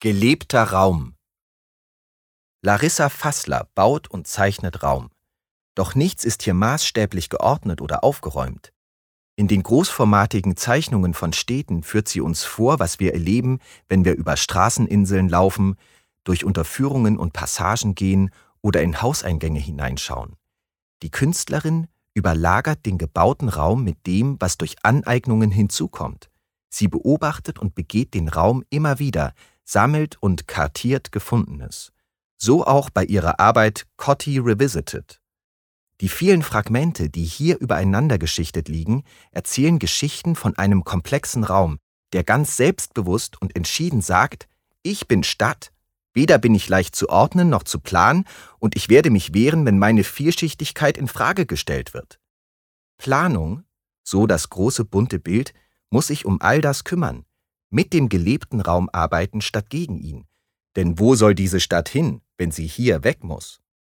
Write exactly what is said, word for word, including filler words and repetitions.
Gelebter Raum. Larissa Fassler baut und zeichnet Raum. Doch nichts ist hier maßstäblich geordnet oder aufgeräumt. In den großformatigen Zeichnungen von Städten führt sie uns vor, was wir erleben, wenn wir über Straßeninseln laufen, durch Unterführungen und Passagen gehen oder in Hauseingänge hineinschauen. Die Künstlerin überlagert den gebauten Raum mit dem, was durch Aneignungen hinzukommt. Sie beobachtet und begeht den Raum immer wieder, sammelt und kartiert Gefundenes. So auch bei ihrer Arbeit Cotti Revisited. Die vielen Fragmente, die hier übereinander geschichtet liegen, erzählen Geschichten von einem komplexen Raum, der ganz selbstbewusst und entschieden sagt: Ich bin Stadt, weder bin ich leicht zu ordnen noch zu planen, und ich werde mich wehren, wenn meine Vielschichtigkeit in Frage gestellt wird. Planung, so das große bunte Bild, muss sich um all das kümmern, mit dem gelebten Raum arbeiten statt gegen ihn. Denn wo soll diese Stadt hin, wenn sie hier weg muss?